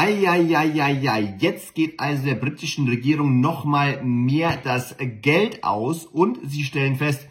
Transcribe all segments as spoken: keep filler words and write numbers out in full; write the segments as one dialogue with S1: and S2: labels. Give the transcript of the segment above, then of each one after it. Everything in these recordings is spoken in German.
S1: Eieieiei, jetzt geht also der britischen Regierung nochmal mehr das Geld aus und sie stellen fest,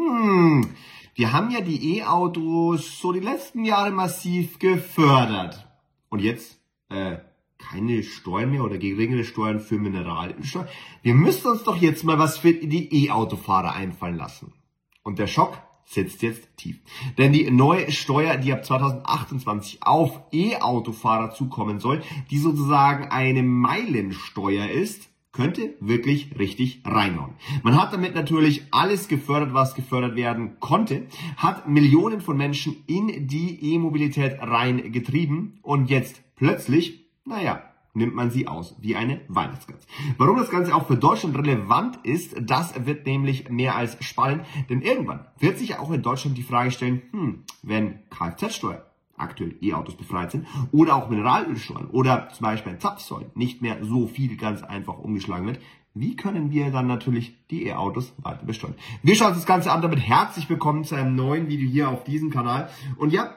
S1: hm, wir haben ja die E-Autos so die letzten Jahre massiv gefördert. Und jetzt, äh, keine Steuern mehr oder geringere Steuern für Mineralölsteuer. Wir müssen uns doch jetzt mal was für die E-Autofahrer einfallen lassen. Und der Schock sitzt jetzt tief. Denn die neue Steuer, die ab zweitausendachtundzwanzig auf E-Autofahrer zukommen soll, die sozusagen eine Meilensteuer ist, könnte wirklich richtig reinhauen. Man hat damit natürlich alles gefördert, was gefördert werden konnte, hat Millionen von Menschen in die E-Mobilität reingetrieben und jetzt plötzlich, naja, nimmt man sie aus wie eine Weihnachtsgans. Warum das Ganze auch für Deutschland relevant ist, das wird nämlich mehr als spannend, denn irgendwann wird sich ja auch in Deutschland die Frage stellen, hm, wenn Kfz-Steuer, aktuell E-Autos befreit sind, oder auch Mineralölsteuern oder zum Beispiel ein Zapfsäulen nicht mehr so viel ganz einfach umgeschlagen wird, wie können wir dann natürlich die E-Autos weiter besteuern? Wir schauen uns das Ganze an, damit herzlich willkommen zu einem neuen Video hier auf diesem Kanal. Und ja,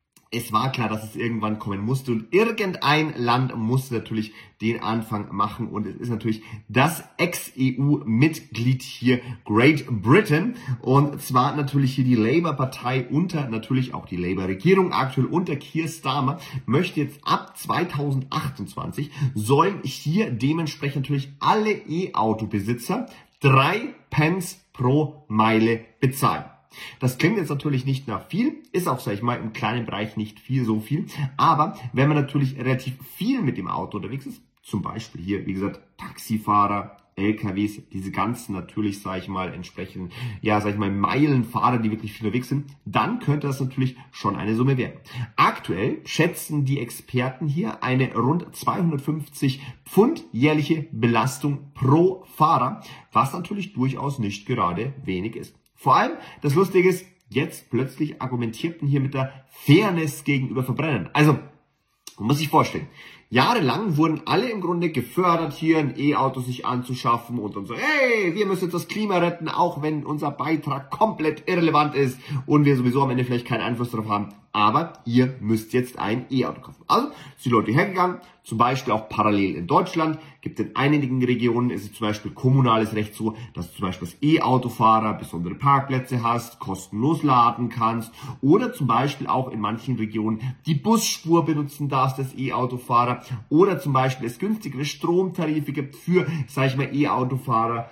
S1: es war klar, dass es irgendwann kommen musste und irgendein Land musste natürlich den Anfang machen und es ist natürlich das Ex-E U-Mitglied hier Great Britain und zwar natürlich hier die Labour-Partei unter natürlich auch die Labour-Regierung aktuell unter Keir Starmer möchte jetzt ab zweitausendachtundzwanzig sollen hier dementsprechend natürlich alle E-Auto-Besitzer drei Pence pro Meile bezahlen. Das klingt jetzt natürlich nicht nach viel, ist auch, sag ich mal, im kleinen Bereich nicht viel, so viel. Aber wenn man natürlich relativ viel mit dem Auto unterwegs ist, zum Beispiel hier, wie gesagt, Taxifahrer, L K Ws, diese ganzen natürlich, sag ich mal, entsprechend, ja, sag ich mal, Meilenfahrer, die wirklich viel unterwegs sind, dann könnte das natürlich schon eine Summe werden. Aktuell schätzen die Experten hier eine rund zweihundertfünfzig Pfund jährliche Belastung pro Fahrer, was natürlich durchaus nicht gerade wenig ist. Vor allem, das Lustige ist, jetzt plötzlich argumentiert man hier mit der Fairness gegenüber Verbrennern. Also, man muss sich vorstellen, jahrelang wurden alle im Grunde gefördert, hier ein E-Auto sich anzuschaffen und dann so, hey, wir müssen jetzt das Klima retten, auch wenn unser Beitrag komplett irrelevant ist und wir sowieso am Ende vielleicht keinen Einfluss darauf haben. Aber ihr müsst jetzt ein E-Auto kaufen. Also sind die Leute hergegangen, zum Beispiel auch parallel in Deutschland, gibt in einigen Regionen, ist es zum Beispiel kommunales Recht so, dass du zum Beispiel als E-Autofahrer besondere Parkplätze hast, kostenlos laden kannst oder zum Beispiel auch in manchen Regionen die Busspur benutzen darfst als E-Autofahrer oder zum Beispiel es günstigere Stromtarife gibt für, sag ich mal, E-Autofahrer,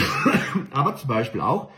S1: aber zum Beispiel auch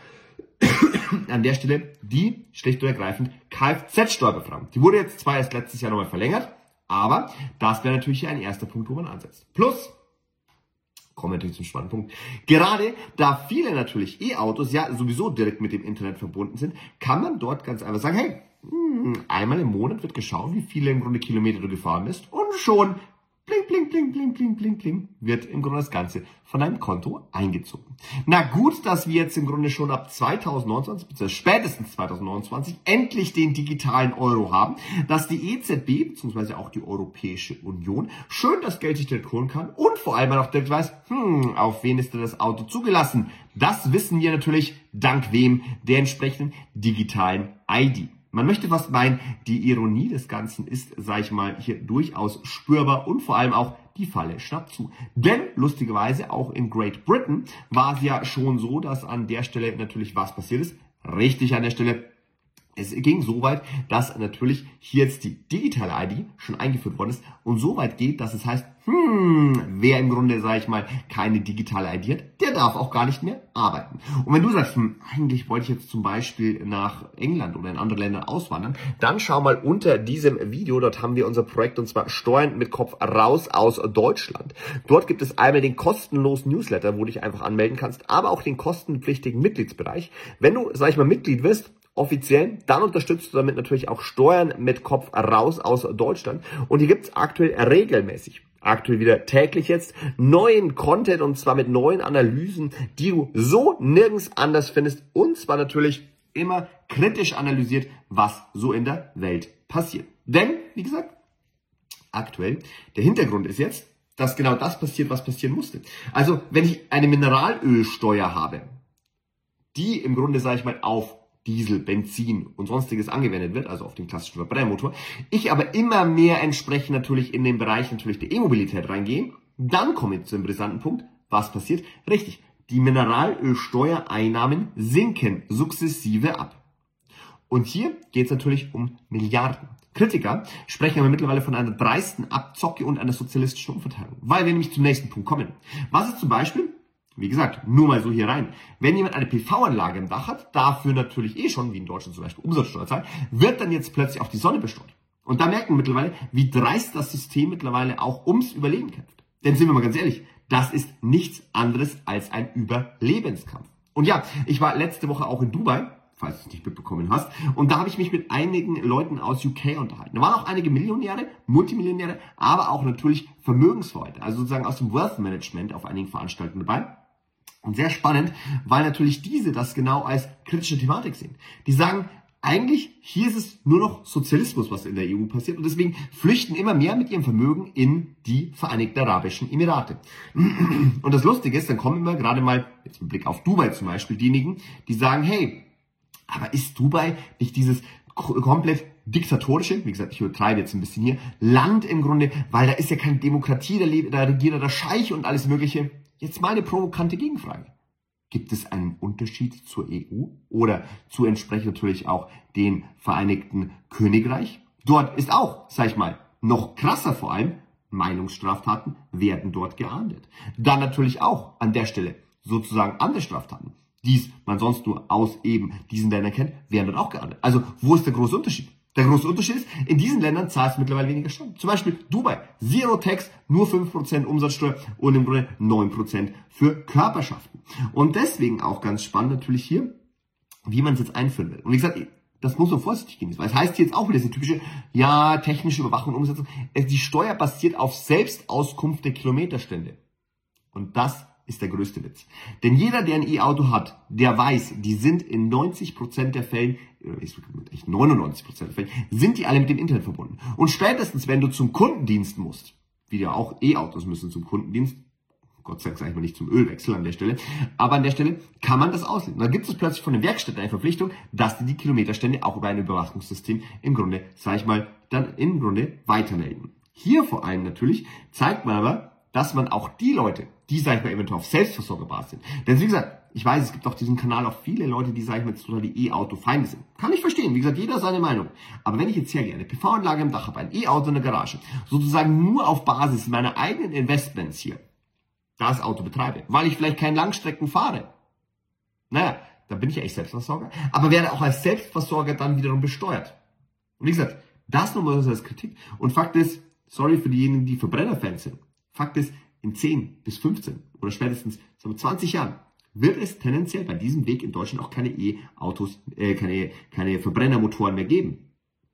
S1: an der Stelle die schlicht und ergreifend Kfz-Steuerbefreiung. Die wurde jetzt zwar erst letztes Jahr nochmal verlängert, aber das wäre natürlich ein erster Punkt, wo man ansetzt. Plus, kommen wir natürlich zum spannenden Punkt, gerade da viele natürlich E-Autos ja sowieso direkt mit dem Internet verbunden sind, kann man dort ganz einfach sagen, hey, einmal im Monat wird geschaut, wie viele im Grunde Kilometer du gefahren bist und schon bling, bling, bling, bling, bling, bling, bling, wird im Grunde das Ganze von deinem Konto eingezogen. Na gut, dass wir jetzt im Grunde schon ab zweitausendneunundzwanzig, beziehungsweise spätestens zweitausendneunundzwanzig, endlich den digitalen Euro haben, dass die E Z B, beziehungsweise auch die Europäische Union, schön das Geld sich direkt holen kann und vor allem auch direkt weiß, hm, auf wen ist denn das Auto zugelassen? Das wissen wir natürlich dank wem? Der entsprechenden digitalen I D. Man möchte fast meinen, die Ironie des Ganzen ist, sag ich mal, hier durchaus spürbar und vor allem auch die Falle schnappt zu. Denn lustigerweise auch in Great Britain war es ja schon so, dass an der Stelle natürlich was passiert ist. Richtig an der Stelle. Es ging so weit, dass natürlich hier jetzt die digitale I D schon eingeführt worden ist und so weit geht, dass es heißt, hm, wer im Grunde, sage ich mal, keine digitale I D hat, der darf auch gar nicht mehr arbeiten. Und wenn du sagst, hm, eigentlich wollte ich jetzt zum Beispiel nach England oder in andere Länder auswandern, dann schau mal unter diesem Video, dort haben wir unser Projekt und zwar Steuern mit Kopf raus aus Deutschland. Dort gibt es einmal den kostenlosen Newsletter, wo du dich einfach anmelden kannst, aber auch den kostenpflichtigen Mitgliedsbereich. Wenn du, sag ich mal, Mitglied wirst, offiziell, dann unterstützt du damit natürlich auch Steuern mit Kopf raus aus Deutschland. Und hier gibt es aktuell regelmäßig, aktuell wieder täglich jetzt, neuen Content und zwar mit neuen Analysen, die du so nirgends anders findest. Und zwar natürlich immer kritisch analysiert, was so in der Welt passiert. Denn, wie gesagt, aktuell, der Hintergrund ist jetzt, dass genau das passiert, was passieren musste. Also, wenn ich eine Mineralölsteuer habe, die im Grunde, sage ich mal, auf Diesel, Benzin und sonstiges angewendet wird, also auf den klassischen Verbrennermotor, ich aber immer mehr entsprechend natürlich in den Bereich natürlich der E-Mobilität reingehe, dann komme ich zu einem brisanten Punkt. Was passiert? Richtig, die Mineralölsteuereinnahmen sinken sukzessive ab. Und hier geht es natürlich um Milliarden. Kritiker sprechen aber mittlerweile von einer dreisten Abzocke und einer sozialistischen Umverteilung, weil wir nämlich zum nächsten Punkt kommen. Was ist zum Beispiel? Wie gesagt, nur mal so hier rein. Wenn jemand eine P V-Anlage im Dach hat, dafür natürlich eh schon, wie in Deutschland zum Beispiel Umsatzsteuer zahlt, wird dann jetzt plötzlich auch die Sonne besteuert. Und da merkt man mittlerweile, wie dreist das System mittlerweile auch ums Überleben kämpft. Denn sind wir mal ganz ehrlich, das ist nichts anderes als ein Überlebenskampf. Und ja, ich war letzte Woche auch in Dubai, falls du es nicht mitbekommen hast, und da habe ich mich mit einigen Leuten aus U K unterhalten. Da waren auch einige Millionäre, Multimillionäre, aber auch natürlich Vermögensleute, also sozusagen aus dem Wealth Management auf einigen Veranstaltungen dabei. Und sehr spannend, weil natürlich diese das genau als kritische Thematik sehen. Die sagen, eigentlich hier ist es nur noch Sozialismus, was in der E U passiert. Und deswegen flüchten immer mehr mit ihrem Vermögen in die Vereinigten Arabischen Emirate. Und das Lustige ist, dann kommen immer gerade mal, jetzt mit Blick auf Dubai zum Beispiel, diejenigen, die sagen, hey, aber ist Dubai nicht dieses komplett diktatorische, wie gesagt, ich übertreibe jetzt ein bisschen hier, Land im Grunde, weil da ist ja keine Demokratie, da, lebt, da regiert der Scheich und alles Mögliche. Jetzt mal eine provokante Gegenfrage. Gibt es einen Unterschied zur E U oder zu entsprechend natürlich auch den Vereinigten Königreich? Dort ist auch, sag ich mal, noch krasser vor allem, Meinungsstraftaten werden dort geahndet. Dann natürlich auch an der Stelle sozusagen andere Straftaten, die man sonst nur aus eben diesen Ländern kennt, werden dort auch geahndet. Also wo ist der große Unterschied? Der große Unterschied ist, in diesen Ländern zahlst du mittlerweile weniger Steuern. Zum Beispiel Dubai, Zero Tax, nur fünf Prozent Umsatzsteuer und im Grunde neun Prozent für Körperschaften. Und deswegen auch ganz spannend natürlich hier, wie man es jetzt einführen will. Und wie gesagt, das muss man vorsichtig genießen, weil es heißt hier jetzt auch wieder diese typische, ja, technische Überwachung und Umsetzung. Die Steuer basiert auf Selbstauskunft der Kilometerstände. Und das ist der größte Witz. Denn jeder, der ein E-Auto hat, der weiß, die sind in neunzig Prozent der Fällen, echt neunundneunzig Prozent der Fällen, sind die alle mit dem Internet verbunden. Und spätestens, wenn du zum Kundendienst musst, wie ja auch E-Autos müssen zum Kundendienst, Gott sei Dank sage ich mal nicht zum Ölwechsel an der Stelle, aber an der Stelle kann man das auslesen. Dann gibt es plötzlich von den Werkstätten eine Verpflichtung, dass die die Kilometerstände auch über ein Überwachungssystem im Grunde, sage ich mal, dann im Grunde weitermelden. Hier vor allem natürlich zeigt man aber, dass man auch die Leute, die, sag ich mal, eventuell auf Selbstversorgerbasis sind. Denn wie gesagt, ich weiß, es gibt auf diesem Kanal auch viele Leute, die, sag ich mal, jetzt total die E-Auto-Feinde sind. Kann ich verstehen. Wie gesagt, jeder seine Meinung. Aber wenn ich jetzt hergehe, eine P V-Anlage im Dach habe, ein E-Auto in der Garage, sozusagen nur auf Basis meiner eigenen Investments hier das Auto betreibe, weil ich vielleicht keine Langstrecken fahre, naja, dann bin ich ja echt Selbstversorger, aber werde auch als Selbstversorger dann wiederum besteuert. Und wie gesagt, das nur mal als Kritik. Und Fakt ist, sorry für diejenigen, die Verbrennerfans sind, Fakt ist, in zehn bis fünfzehn oder spätestens sagen wir, zwanzig Jahren wird es tendenziell bei diesem Weg in Deutschland auch keine E-Autos, äh, keine, keine Verbrennermotoren mehr geben.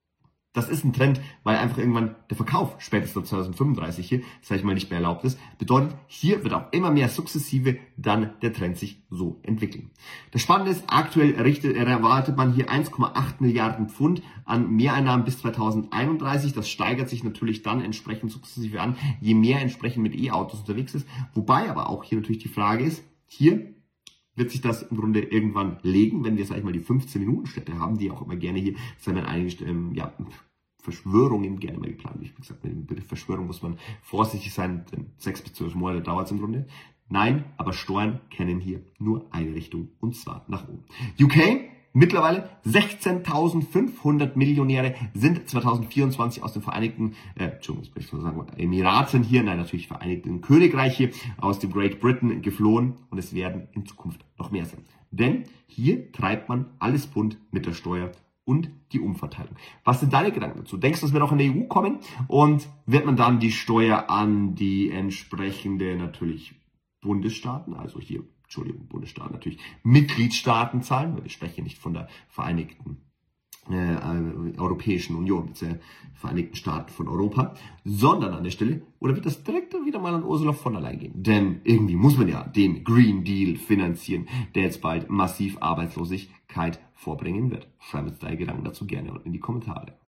S1: Das ist ein Trend, weil einfach irgendwann der Verkauf spätestens zwanzig fünfunddreißig hier, sage ich mal, nicht mehr erlaubt ist. Bedeutet, hier wird auch immer mehr sukzessive dann der Trend sich so entwickeln. Das Spannende ist, aktuell richtet, erwartet man hier eins Komma acht Milliarden Pfund an Mehreinnahmen bis zweitausendeinunddreißig. Das steigert sich natürlich dann entsprechend sukzessive an, je mehr entsprechend mit E-Autos unterwegs ist. Wobei aber auch hier natürlich die Frage ist, hier wird sich das im Grunde irgendwann legen, wenn wir, sag ich mal, die fünfzehn-Minuten-Städte haben, die auch immer gerne hier, sondern einige, ähm, ja, Verschwörungen gerne mal geplant. Wie gesagt, mit dem Begriff Verschwörung muss man vorsichtig sein, denn sechs bis zwölf Monate dauert es im Grunde. Nein, aber Steuern kennen hier nur eine Richtung, und zwar nach oben. U K, mittlerweile sechzehntausendfünfhundert Millionäre sind zweitausendvierundzwanzig aus den Vereinigten, äh, Entschuldigung, ich soll sagen, Emiraten hier, nein, natürlich Vereinigten Königreich hier, aus dem Great Britain geflohen, und es werden in Zukunft noch mehr sein. Denn hier treibt man alles bunt mit der Steuer und die Umverteilung. Was sind deine Gedanken dazu? Denkst du, dass wir noch in der E U kommen und wird man dann die Steuer an die entsprechende natürlich Bundesstaaten, also hier, Entschuldigung, Bundesstaaten natürlich, Mitgliedstaaten zahlen, weil wir sprechen nicht von der Vereinigten äh, Europäischen Union, der Vereinigten Staaten von Europa, sondern an der Stelle, oder wird das direkt wieder mal an Ursula von der Leyen gehen? Denn irgendwie muss man ja den Green Deal finanzieren, der jetzt bald massiv Arbeitslosigkeit vorbringen wird. Schreib uns deine Gedanken dazu gerne unten in die Kommentare.